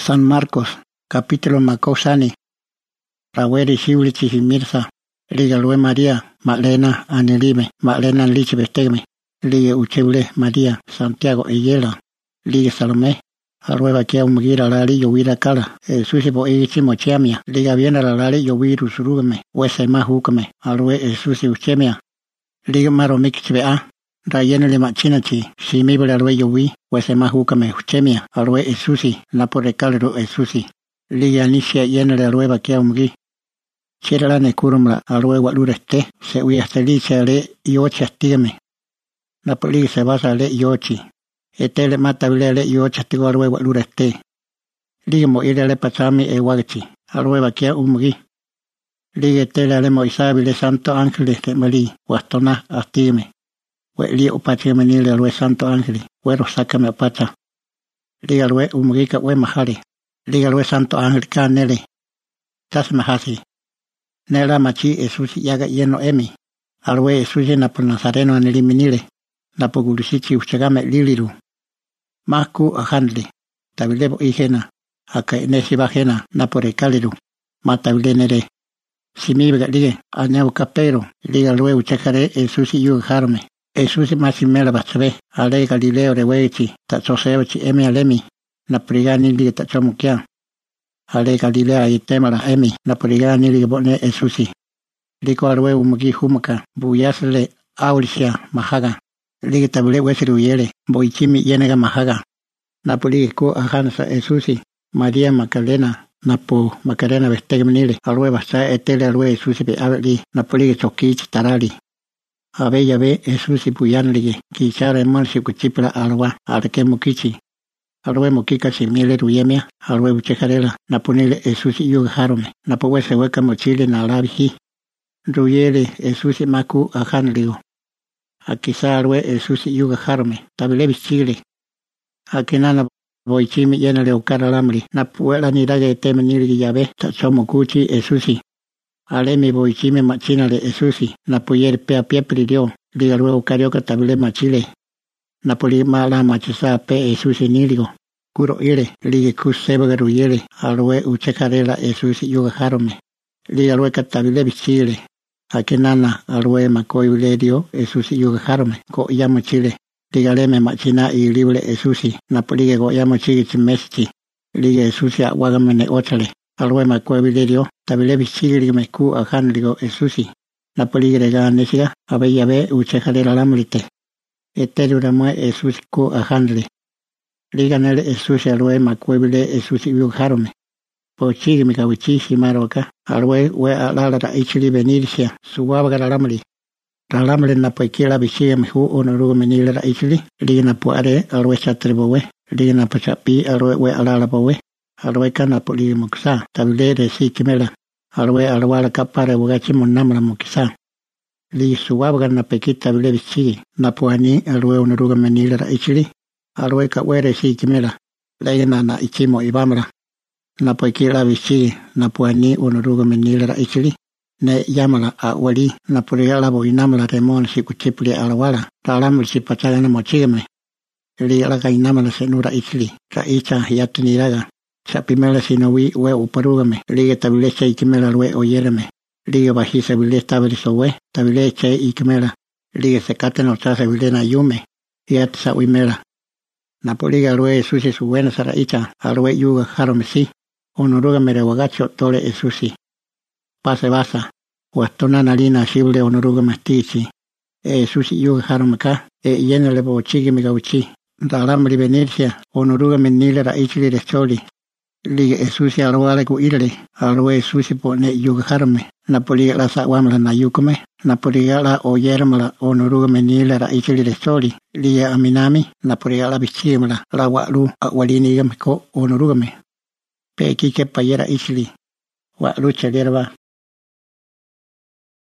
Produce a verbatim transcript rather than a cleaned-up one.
San Marcos, capítulo Macosani. Raweri Shiulichi Mirza, Liga Lue María, Malena Anelime, Malena Liche Bestegme, Liga Ucheule María, Santiago Eyela, Liga Salomé, Arrueba Kia Umugira Lali Yovira Kala, El Susibo Ichimo Chiamia, Liga Viena la Lali Yoviru Surugame, Wese Mahukame, Arrue El Susi Uchemia, Liga Maro Mikichbea, Rayene le Machinachi, Simibla Rue Yovi, Wese Mahukame Uchemia, Arrue El Susi, Napore Calero El Susi, Liga Nicia Yene la Rueba Kia Umugi. Chirala ne kurumla alwe walureste se uyastelice le iochi astigame. Napoli se basa le iochi. Etele matabile le iochi astigo alwe walureste. Ligamo ile le pasami e wagachi. Alwe bakia umugi. Lige tele le moisabile santo ángeles de mali. Wastona astigame. We li upachi menile alwe santo ángeles. Wero sakame apacha. Liga alwe umugi ka we mahari. Liga alwe santo ángel ka nele. Tas mahasi. Nela machi Esusi yaga yeno emi. Alwe Esusi na por Nazareno aneliminile. Na por gulisichi uchagame liliru. Maku ahandli. Tabilebo igena. Aka enesi bajena na por ekaliru. Matabilenere. Simibiga lige. Aneu capero. Liga lue uchakare Esusi yugarme. Esusi masimela bachabe. Ale Galileo rewechi. Tachoseochi emi alemi. Na prigani lige tachomukia. Ale Galilea y temara emi na porigani li bone Esusi. Liko arwe umugi humaka buyasle aulisia mahaga. Ligi tabule wesiru yele boichimi yenega mahaga. Na poligi ko ahansa Esusi María Magdalena na po Macarena vestegmenile arwe basa etele arwe Esusi be abeli na poligi chokichi tarali. Abe yabe Esusi buyanlige kichara emansi kuchipla alwa arke mukichi. Alwe mokika simile ruyemia, alwe uchekarela, naponile Esusi yugarome, napowe se weka mochile na labihi. Ruyele Esusi maku ahanligo. Akisa alwe Esusi yugarome, tabile bichile. Akinana boichimi yena le ukara lamri, napuela niraga eteme nirgi yabe, tachomo kuchi Esusi. Alemi boichimi machina le Esusi, napoyer pea pia pridio, liga alwe ukarioka tabile machile. Napoli mala machisa pe Esusi niligo. Kuro ile, lige kus sebaga ruyele, alwe uchekarela Esusi yugarome. Lige alwe katabile bichile. Akenana alwe makoi uledio Esusi yugarome, ko yamo chile. Lige aleme machina y libre Esusi, napolige go yamo chigi chimeschi. Lige Esusi awagamene ochale. Alwe makoi uledio, tabile bichile me ku ahanligo Esusi. Napolige rega nesiga, abe yabe uchekarela lamrite. Eteru ramue Esusi ko ahandle. Liganele Esusi alwe makuebile Esusi yugarome. Pochigi mikawichi shimaroka, alwe we alala ra ichili benirsia, suwabaga ralamli. Ralamli na poikila bichiga mihu onorugo menile ra ichili, ligana puare alwe chatribowe, ligana pachapi alwe we alala bowe, alwe kana poligi muksa, tabile resi kimela, alwe alwala kapare bugachi monamla mukisa. Li suwabaga na pekita bile bichigi, na puani alwe onorugo menile ra ichili. Alwe ka were si kimela, legena na ichimo ibamra. Na poikila bichi, na puani unoruga menila ra ichili. Ne yamala a wali, na puriala bo inamala remon si kuchipli alawala. Talamul si pachagana mochigame. Li alaga inamala senura ichili, ka icha yatiniraga. Sa pimela sinowi we uparugame, liga tabilecha ikimela lwe oyereme. Liga bajisa bile stabilizo we, tabilecha ikimela. Liga sekate no chasa bilena yume, yatsa uimela. Napoliga alwe Esusi su buena saraicha, alwe yuga jaromesi, onoruga merewagacho tole Esusi. Pase basa, wastona nalina shible onoruga mestichi, e Esusi yuga jaromeka, e yenele bochigi megauchi, dalamri venirsia, onoruga menile ra ichili recholi. Liga Esusi alwale ku ile, alwe Esusi pone yuga jarome, napoliga la sawamla na yukome, napoliga la oyermala onoruga menile ra ichili recholi. Liga aminami, napoliga la bichimla, la walu, walini gamko onorugame. Pe kike payera ichili, walu chelierba.